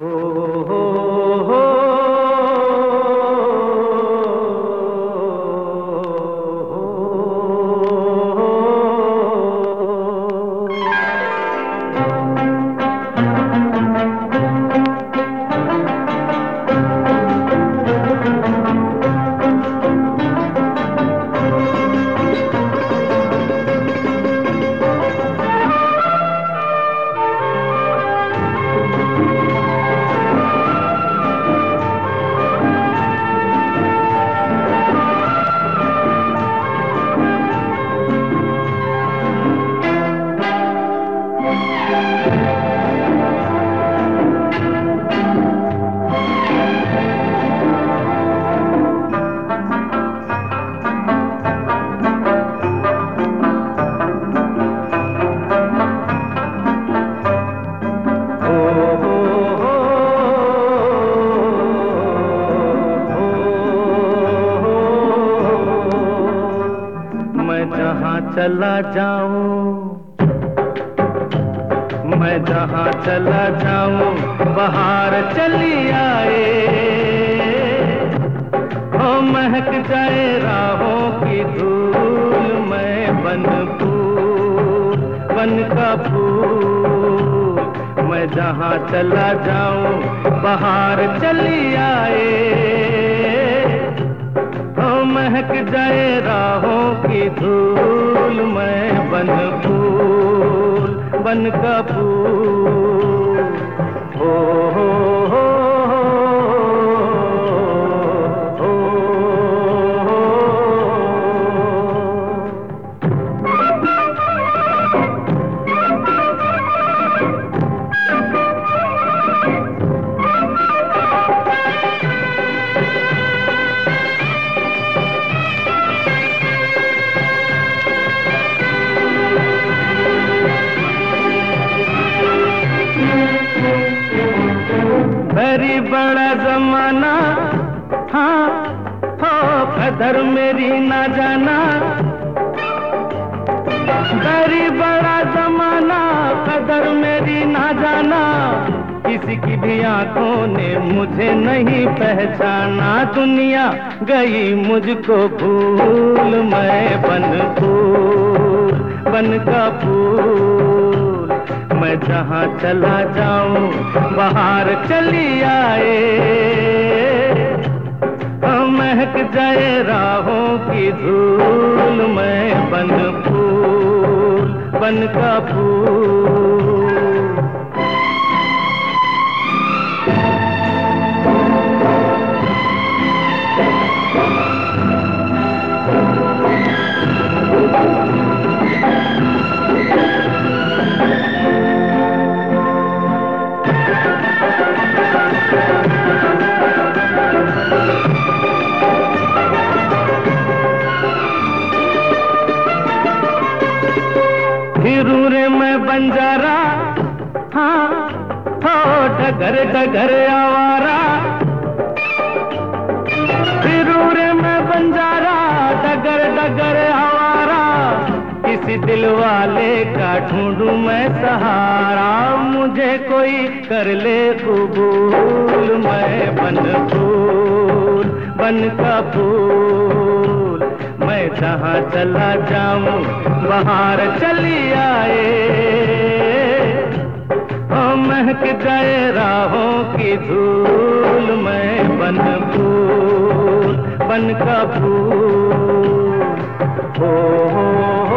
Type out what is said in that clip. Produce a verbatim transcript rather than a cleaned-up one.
चला जाऊं मैं जहां चला जाऊं बाहर चली आए, ओ महक जाए राहों की धूल, मैं बन फूल बन का फूल। मैं जहां चला जाऊं बाहर चली आए, महक जाए राहों की धूल, मैं बन फूल बन का फूल। हो हो हो मेरी बड़ा जमाना, हाँ हो कदर मेरी ना जाना। मेरी बड़ा जमाना कदर मेरी ना जाना, किसी की भी आंखों ने मुझे नहीं पहचाना। दुनिया गई मुझको भूल, मैं बन फूल बन का फूल। मैं जहां चला जाऊं बाहर चली आए, महक जाए राहों की धूल, मैं बन फूल बन का फूल। फिरूं रे मैं बंजारा, हाँ हो डगर डगर आवारा। फिरूं रे मैं बंजारा डगर डगर आवारा, किसी दिल वाले का ढूंढूं मैं सहारा। मुझे कोई कर ले कबूल, मैं बन फूल बन का फूल। मैं जहां चला जाऊं बाहर चली आए, ओ महक जाए राहों की धूल, मैं बन फूल बन का फूल। हो हो